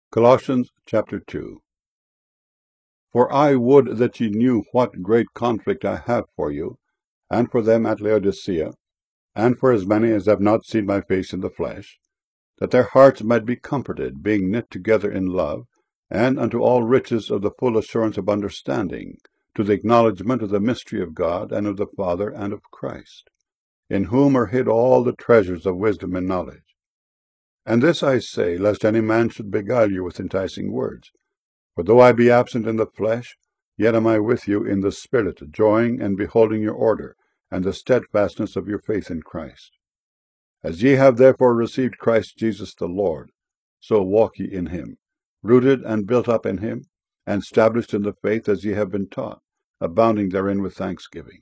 Colossians chapter 2. For I would that ye knew what great conflict I have for you, and for them at Laodicea, and for as many as have not seen my face in the flesh, that their hearts might be comforted, being knit together in love, and unto all riches of the full assurance of understanding, to the acknowledgement of the mystery of God, and of the Father, and of Christ, in whom are hid all the treasures of wisdom and knowledge. And this I say, lest any man should beguile you with enticing words. For though I be absent in the flesh, yet am I with you in the Spirit, joying and beholding your order, and the steadfastness of your faith in Christ. As ye have therefore received Christ Jesus the Lord, so walk ye in him, rooted and built up in him, and established in the faith as ye have been taught, abounding therein with thanksgiving.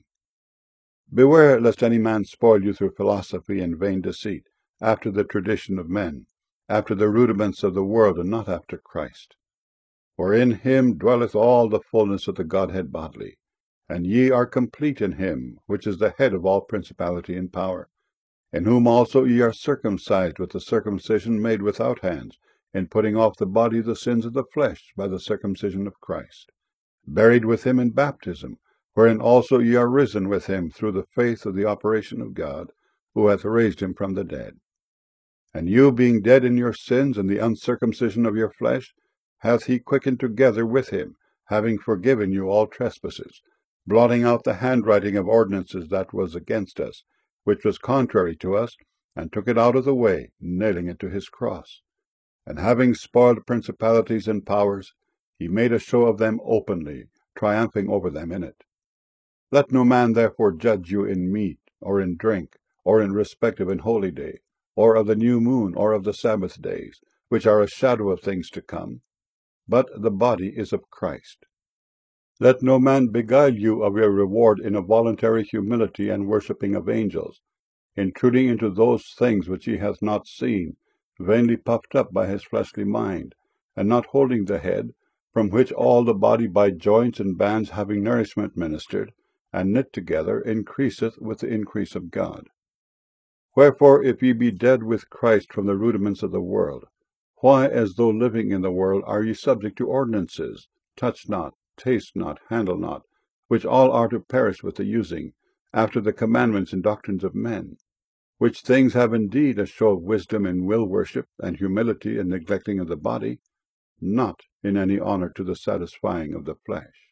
Beware lest any man spoil you through philosophy and vain deceit, after the tradition of men, after the rudiments of the world, and not after Christ. For in him dwelleth all the fullness of the Godhead bodily, and ye are complete in him, which is the head of all principality and power, in whom also ye are circumcised with the circumcision made without hands, in putting off the body the sins of the flesh by the circumcision of Christ, buried with him in baptism, wherein also ye are risen with him through the faith of the operation of God, who hath raised him from the dead. And you, being dead in your sins and the uncircumcision of your flesh, hath he quickened together with him, having forgiven you all trespasses, blotting out the handwriting of ordinances that was against us, which was contrary to us, and took it out of the way, nailing it to his cross. And having spoiled principalities and powers, he made a show of them openly, triumphing over them in it. Let no man therefore judge you in meat, or in drink, or in respect of an holy day, or of the new moon, or of the Sabbath days, which are a shadow of things to come, but the body is of Christ. Let no man beguile you of your reward in a voluntary humility and worshipping of angels, intruding into those things which he hath not seen, vainly puffed up by his fleshly mind, and not holding the head, from which all the body by joints and bands having nourishment ministered, and knit together, increaseth with the increase of God. Wherefore, if ye be dead with Christ from the rudiments of the world, why, as though living in the world, are ye subject to ordinances, touch not, taste not, handle not, which all are to perish with the using, after the commandments and doctrines of men, which things have indeed a show of wisdom in will worship, and humility and neglecting of the body, not in any honour to the satisfying of the flesh.